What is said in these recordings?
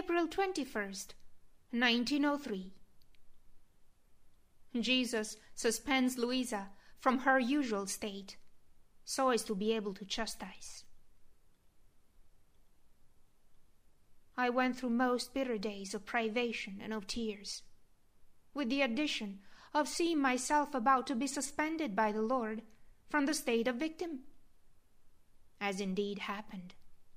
April 21st, 1903. Jesus suspends Louisa from her usual state, so as to be able to chastise. I went through most bitter days of privation and of tears, with the addition of seeing myself about to be suspended by the Lord from the state of victim, as indeed happened.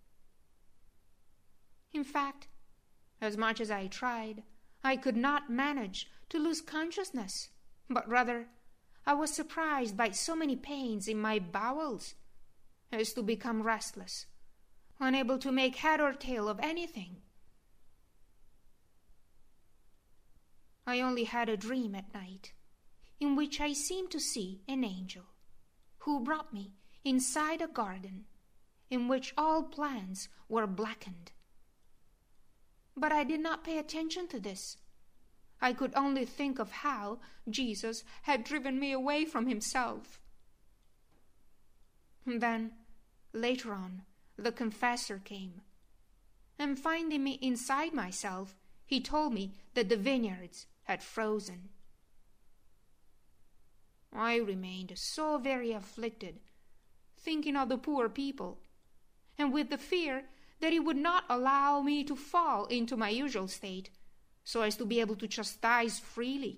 In fact, as much as I tried, I could not manage to lose consciousness, but rather I was surprised by so many pains in my bowels as to become restless, unable to make head or tail of anything. I only had a dream at night, in which I seemed to see an angel, who brought me inside a garden, in which all plants were blackened. But I did not pay attention to this. I could only think of how Jesus had driven me away from himself. Then, later on, the confessor came, and finding me inside myself, he told me that the vineyards had frozen. I remained so very afflicted, thinking of the poor people, and with the fear that he would not allow me to fall into my usual state, so as to be able to chastise freely.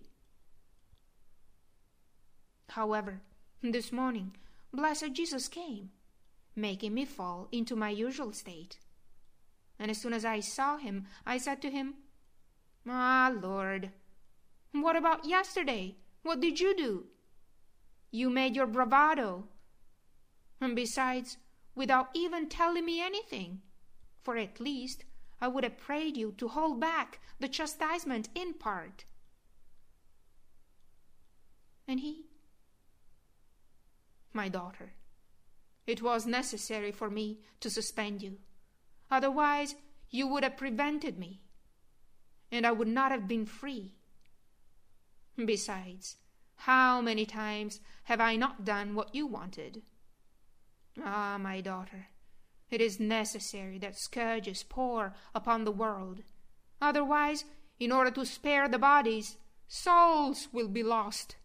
However, this morning, blessed Jesus came, making me fall into my usual state. And as soon as I saw him, I said to him, "Ah, Lord, what about yesterday? What did you do? You made your bravado, and besides, without even telling me anything, for at least I would have prayed you to hold back the chastisement in part." And he, "My daughter, it was necessary for me to suspend you. Otherwise you would have prevented me, and I would not have been free. Besides, how many times have I not done what you wanted? Ah, my daughter, it is necessary that scourges pour upon the world. Otherwise, in order to spare the bodies, souls will be lost."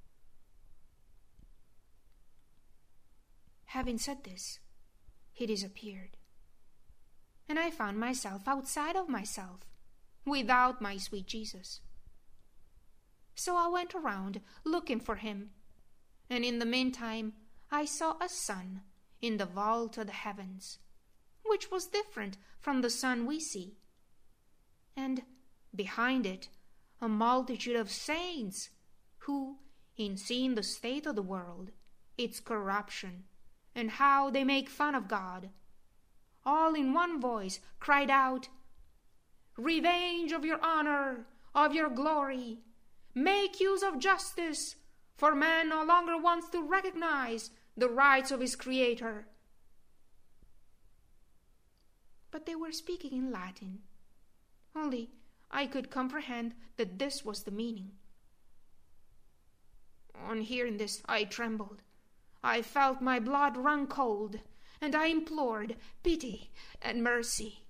Having said this, he disappeared, and I found myself outside of myself, without my sweet Jesus. So I went around looking for him, and in the meantime I saw a sun in the vault of the heavens, which was different from the sun we see, and behind it a multitude of saints, who, in seeing the state of the world, its corruption, and how they make fun of God, all in one voice cried out, "Revenge of your honor, of your glory! Make use of justice, for man no longer wants to recognize the rights of his Creator." But they were speaking in Latin, only I could comprehend that this was the meaning. On hearing this, I trembled. I felt my blood run cold, and I implored pity and mercy.